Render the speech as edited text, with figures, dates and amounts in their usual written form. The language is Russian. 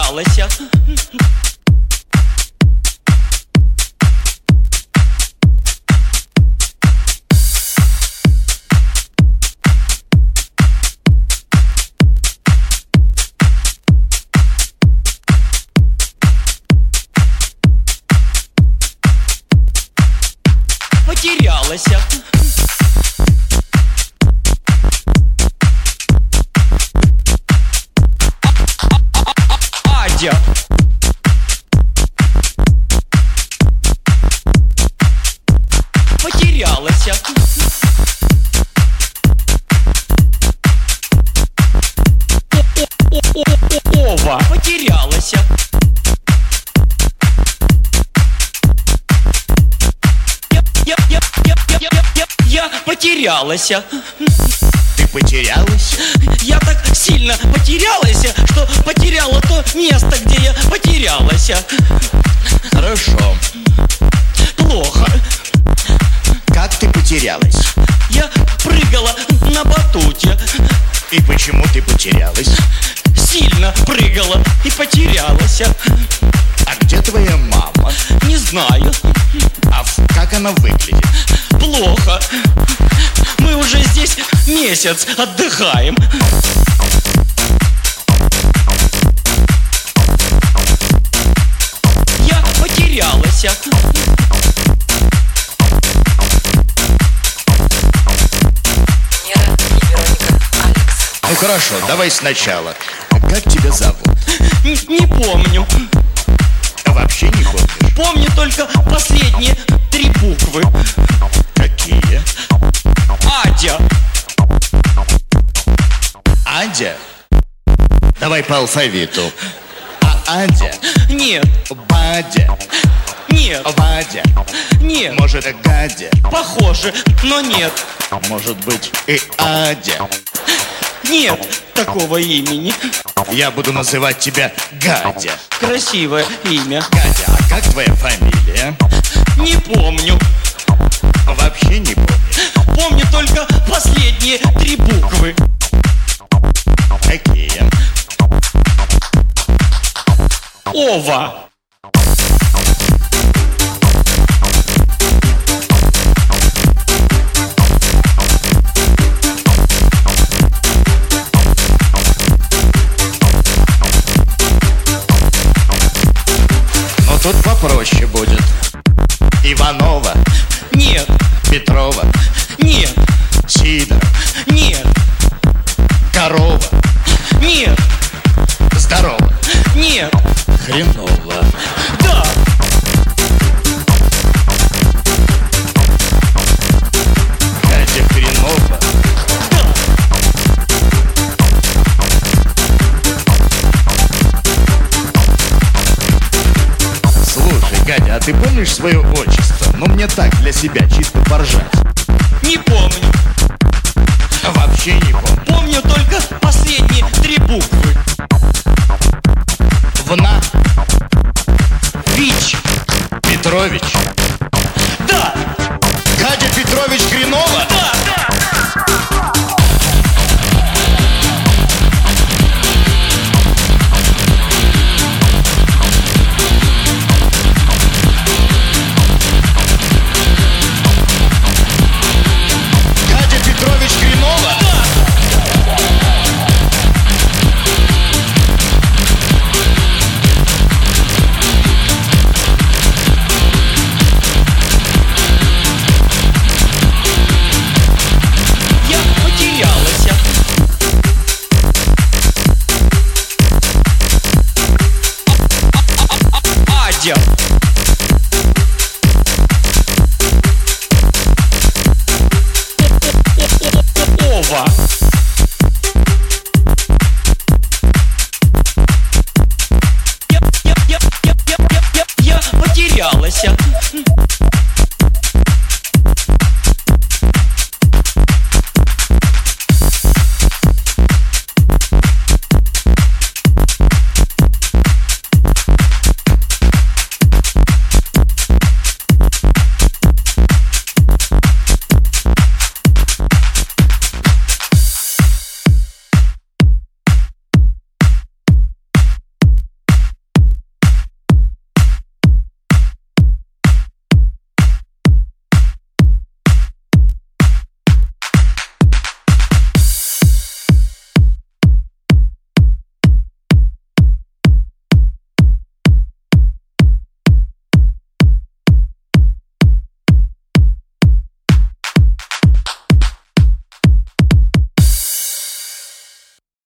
Потерялась. Потерялась. Адя. Потерялась. Ова. Потерялась. Я потерялась. Ты потерялась? Я так сильно потерялась, что потеряла то место, где я потерялась. Хорошо. Плохо. Как ты потерялась? Я прыгала на батуте. И почему ты потерялась? Сильно прыгала и потерялась. А где твоя мама? Не знаю. А как она выглядит? Плохо. Мы уже здесь месяц отдыхаем. Я потерялась. Ну хорошо, давай сначала. Как тебя зовут? Не помню. А вообще не помнишь? Помню только последние 3 буквы. Какие? Адя. Адя? Давай по алфавиту. Адя? Нет. Бадя? Нет. Вадя? Нет. Может, Гадя? Похоже, но нет. Может быть, и Адя? Нет такого имени. Я буду называть тебя Гадя. Красивое имя. Гадя, а как твоя фамилия? Не помню. Вообще не помнишь? Помню только последние 3 буквы. Какие? Ова. Но тут попроще будет. Иванова? Нет. Петрова? Нет. Сидоров? Нет. Корова? Нет. Здорово? Нет. Хреново. Да. Гадя хреново? Да. Слушай, Гадя, а ты помнишь свое отчество? Ну мне так, для себя, чисто поржать. Не помню. Вообще не помню. Помню только последние 3 буквы. Вна? Вич. Петрович? Да. Гадя Петрович хреново? Да, да. Гадя Петрович хреново? Я потерялась. Адя. Ова.